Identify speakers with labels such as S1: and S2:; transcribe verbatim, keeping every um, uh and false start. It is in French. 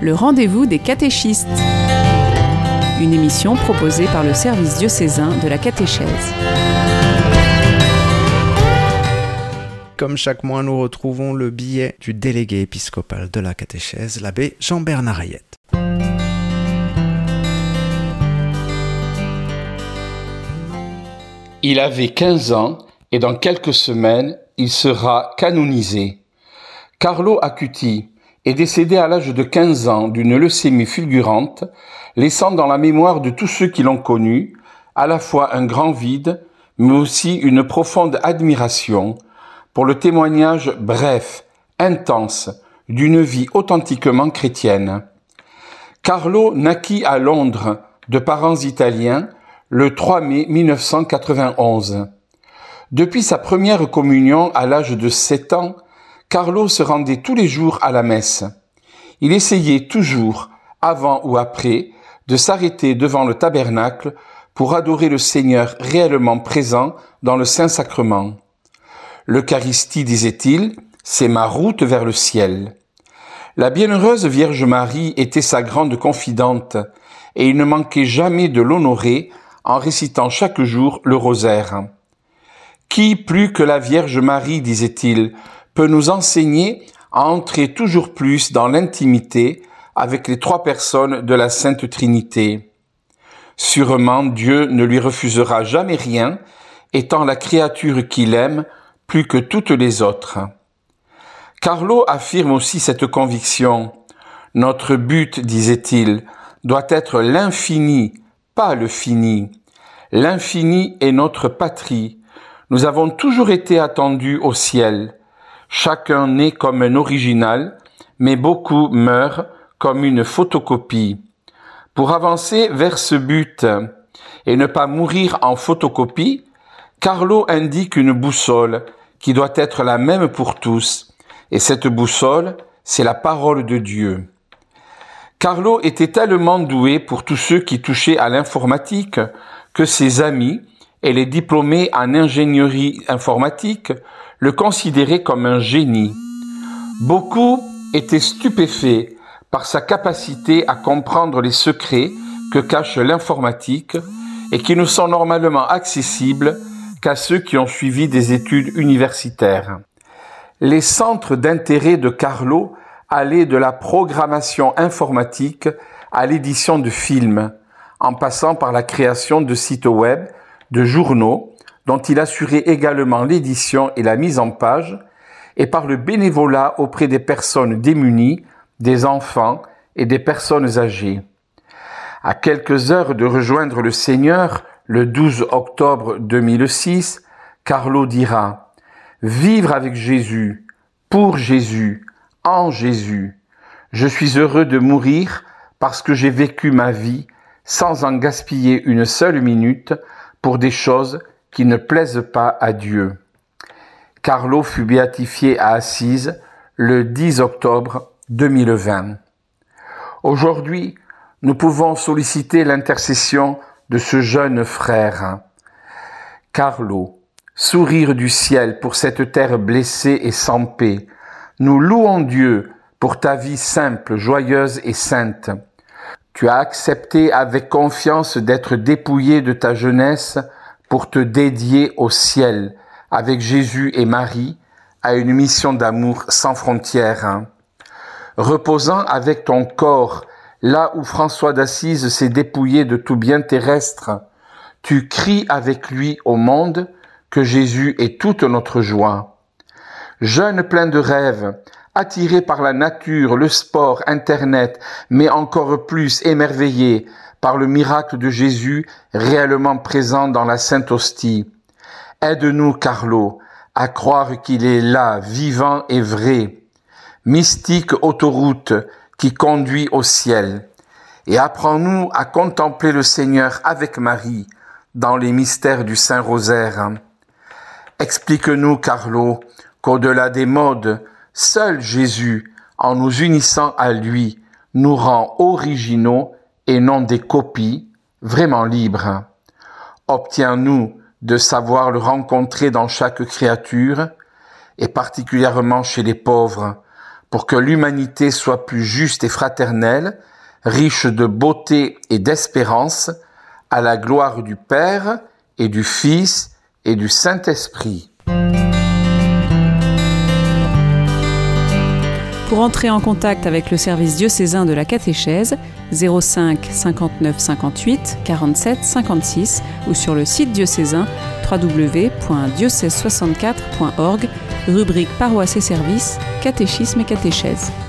S1: Le rendez-vous des catéchistes. Une émission proposée par le service diocésain de la catéchèse.
S2: Comme chaque mois, nous retrouvons le billet du délégué épiscopal de la catéchèse, l'abbé Jean-Bernard Hayette.
S3: Il avait quinze ans et dans quelques semaines, il sera canonisé. Carlo Acuti est décédé à l'âge de quinze ans d'une leucémie fulgurante, laissant dans la mémoire de tous ceux qui l'ont connu à la fois un grand vide, mais aussi une profonde admiration pour le témoignage bref, intense, d'une vie authentiquement chrétienne. Carlo naquit à Londres de parents italiens le trois mai mille neuf cent quatre-vingt-onze. Depuis sa première communion à l'âge de sept ans, Carlo se rendait tous les jours à la messe. Il essayait toujours, avant ou après, de s'arrêter devant le tabernacle pour adorer le Seigneur réellement présent dans le Saint-Sacrement. L'Eucharistie, disait-il, c'est ma route vers le ciel. La bienheureuse Vierge Marie était sa grande confidente et il ne manquait jamais de l'honorer en récitant chaque jour le rosaire. Qui, plus que la Vierge Marie, disait-il, peut nous enseigner à entrer toujours plus dans l'intimité avec les trois personnes de la Sainte Trinité. Sûrement, Dieu ne lui refusera jamais rien, étant la créature qu'il aime plus que toutes les autres. Carlo affirme aussi cette conviction. Notre but, disait-il, doit être l'infini, pas le fini. L'infini est notre patrie. Nous avons toujours été attendus au ciel. Chacun naît comme un original, mais beaucoup meurent comme une photocopie. Pour avancer vers ce but et ne pas mourir en photocopie, Carlo indique une boussole qui doit être la même pour tous, et cette boussole, c'est la parole de Dieu. Carlo était tellement doué pour tous ceux qui touchaient à l'informatique que ses amis et les diplômés en ingénierie informatique le considéraient comme un génie. Beaucoup étaient stupéfaits par sa capacité à comprendre les secrets que cache l'informatique et qui ne sont normalement accessibles qu'à ceux qui ont suivi des études universitaires. Les centres d'intérêt de Carlo allaient de la programmation informatique à l'édition de films, en passant par la création de sites web, de journaux, dont il assurait également l'édition et la mise en page, et par le bénévolat auprès des personnes démunies, des enfants et des personnes âgées. À quelques heures de rejoindre le Seigneur, le douze octobre deux mille six, Carlo dira « Vivre avec Jésus, pour Jésus, en Jésus. Je suis heureux de mourir parce que j'ai vécu ma vie sans en gaspiller une seule minute pour des choses qui ne plaisent pas à Dieu. » Carlo fut béatifié à Assise le dix octobre deux mille vingt. Aujourd'hui, nous pouvons solliciter l'intercession de ce jeune frère. Carlo, sourire du ciel pour cette terre blessée et sans paix, nous louons Dieu pour ta vie simple, joyeuse et sainte. Tu as accepté avec confiance d'être dépouillé de ta jeunesse pour te dédier au ciel, avec Jésus et Marie, à une mission d'amour sans frontières. Reposant avec ton corps, là où François d'Assise s'est dépouillé de tout bien terrestre, tu cries avec lui au monde que Jésus est toute notre joie. Jeune plein de rêves, attiré par la nature, le sport, Internet, mais encore plus émerveillé par le miracle de Jésus réellement présent dans la Sainte Hostie. Aide-nous, Carlo, à croire qu'il est là, vivant et vrai, mystique autoroute qui conduit au ciel. Et apprends-nous à contempler le Seigneur avec Marie dans les mystères du Saint-Rosaire. Explique-nous, Carlo, qu'au-delà des modes, seul Jésus, en nous unissant à lui, nous rend originaux et non des copies, vraiment libres. Obtiens-nous de savoir le rencontrer dans chaque créature, et particulièrement chez les pauvres, pour que l'humanité soit plus juste et fraternelle, riche de beauté et d'espérance, à la gloire du Père et du Fils et du Saint-Esprit.
S1: Pour entrer en contact avec le service diocésain de la catéchèse, zéro cinq cinquante-neuf cinquante-huit quarante-sept cinquante-six ou sur le site diocésain w w w point diocèse soixante-quatre point org, rubrique paroisse et services, catéchisme et catéchèse.